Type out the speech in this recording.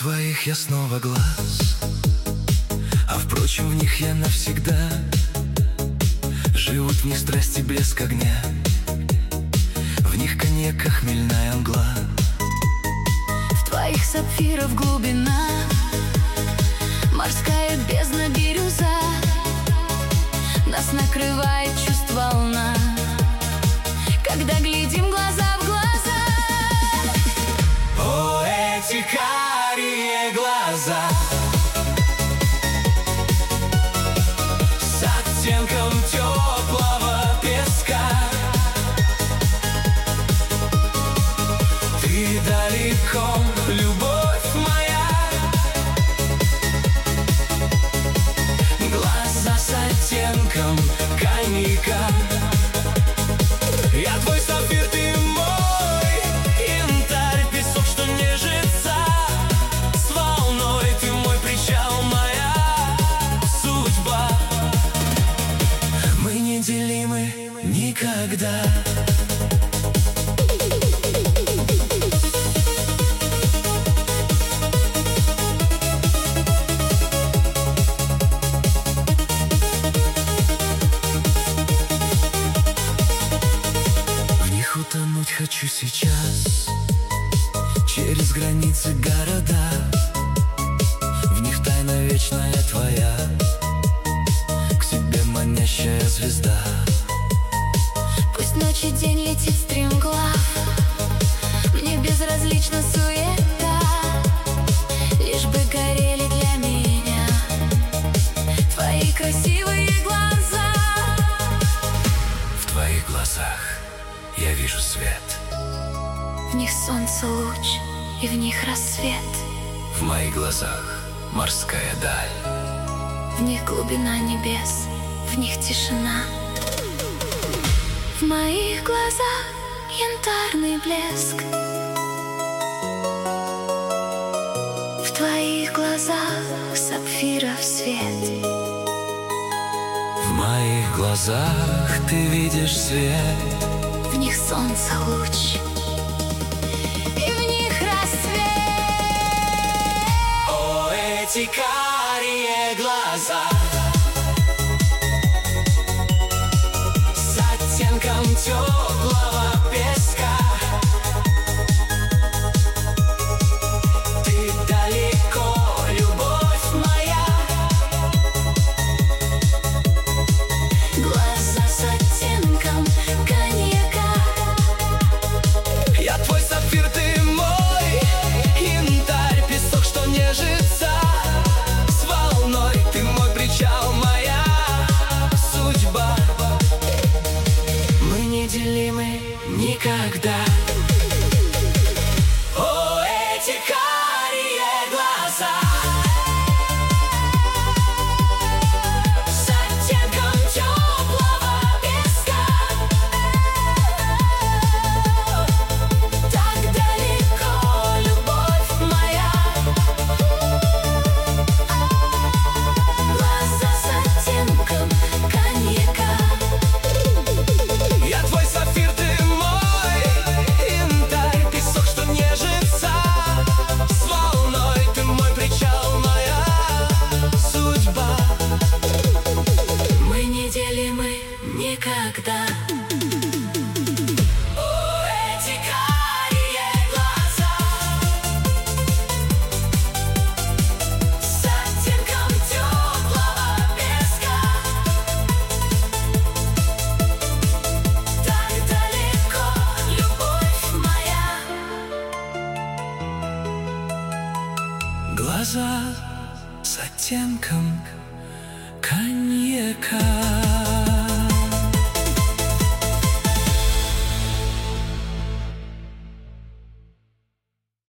твоих я снова глаз, а впрочем в них я навсегда. Живут в них страсти, блеск огня, в них коньяка хмельная мгла. В твоих сапфиров глубина, морская бездна, бирюза. Нас накрывает чувство волна, когда глядим глаза в глаза. О, эти карие глаза с оттенком теплого песка. Ты далеко, любовь моя. Глаза с оттенком коньяка. Я твой сапфир, ты мой янтарь, песок, что нежится с волной. Ты мой причал, моя судьба. Мы неделимы никогда. Утонуть хочу сейчас, через границы города. В них тайна вечная твоя, к себе манящая звезда. Пусть ночь и день летит стремглав, мне безразлична суета, лишь бы горели для меня твои красивые глаза. В твоих глазах я вижу свет, в них солнце луч, и в них рассвет. в моих глазах морская даль, в них глубина небес, в них тишина. В моих глазах янтарный блеск, в твоих глазах сапфиров свет. в моих глазах ты видишь свет, В них солнце луч, и в них рассвет. о, эти карие глаза с оттенком теплого песка. Ты далеко, любовь моя. Глаза с оттенком коньяка. Я твой сапфир, ты мой янтарь, песок, что нежится с волной. Ты мой причал, моя судьба. Мы неделимы никогда. О, эти карие глаза с оттенком теплого песка. Так далеко, любовь моя. Глаза с оттенком коньяка. Я твой сапфир, ты мой янтарь, песок, что нежится с волной. Ты мой причал, моя судьба. Мы неделимы никогда. О, эти карие глаза с оттенком теплого песка. Так далеко, любовь моя. Глаза с оттенком коньяка.